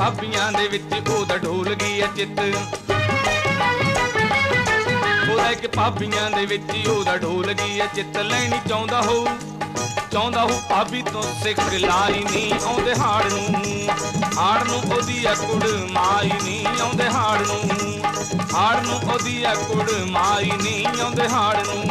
भाबियां दे विच ओदा ढोल गया चित ओदा कि भाबियां दे विच ओदा ढोल गया चित लैनी चाहुंदा हो भाभी तो सिख लाई नी आउंदे हाड़ नूं ओदी कुड़ माई नी आउंदे हाड़ नूं ओदी कुड़ माई नी आउंदे हाड़ नूं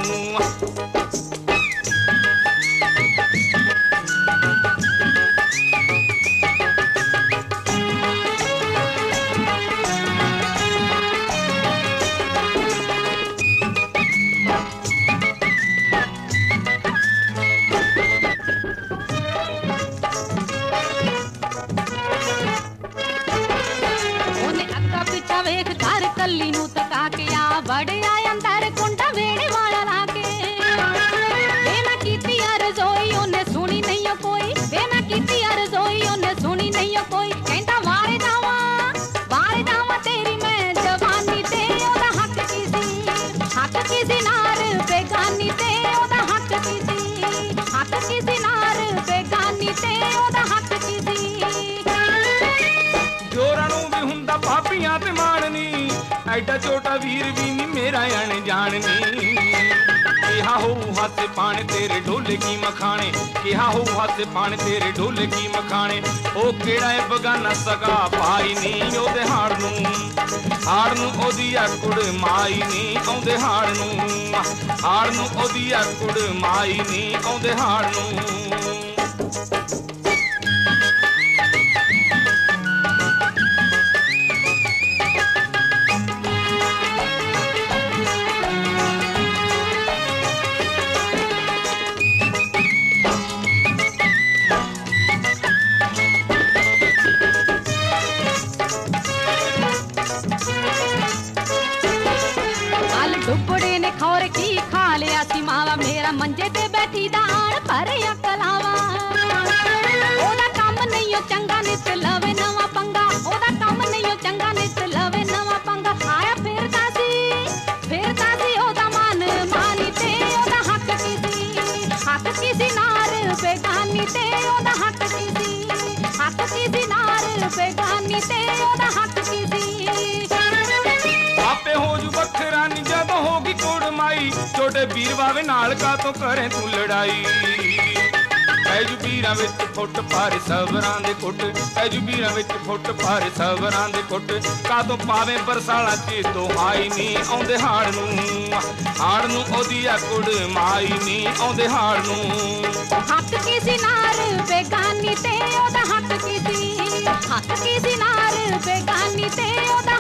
कल्ली नू तका के आ बड़े आए अंदर कुंडा वेड़े वाला लाके वे मैं कीती रज़ोई उन्हें सुनी नहीं हो कोई वे मैं कीती रज़ोई उन्हें सुनी नहीं हो कोई कहता वारे जावा तेरी मैं जवानी ते ओदा हक किसी नार बेगानी ते ओदा हक किसी नार बेगानी ते ओदा हक किसी जोरां नूं भी हुंदा भाबियां ते माणनी ऐडा छोटा वीर भी नी मेरा अण जाननी किहा हो हाथ पाने तेरे ढोले की मखाने किहा हो हाथ पाने तेरे ढोले की मखाने ओ केड़ा है बगाना सगा भाई नी ओदे हाड़ नूं ओदी कुड़ माई नी आउंदे हाड़ नूं ओदी कुड़ माई नी आउंदे हाड़ नूं डुबड़े ने खौर की खा लिया सी मावा मेरा मंजे ते बैठी दान पर अकलावा ओदा काम नहीं हो चंगा नित लवे नवा पंगा ओदा काम नहीं हो चंगा नित लवे नवा पंगा आया फिरदा सी ओदा मान मानी ते ओदा हक किसी नार बेगानी ते ओदा हक किसी नार बेगानी ते ओदा हक किसी आपे हो जू बखरा नी जब होगी कोड़ माई छोटे वीर वावे नाल का तो करे तू लड़ाई ऐजू वीरां विच फुट पारे सबरां दे कुट ऐजू वीरां विच फुट पारे सबरां दे कुट का तो पावे बरसाला चे तो आई नी आउंदे हाड़ नूं ओदी कुड़ माई नी आउंदे हाड़ नूं हक किसी नार बेगानी ते ओदा हक किसी नार बेगानी ते ओदा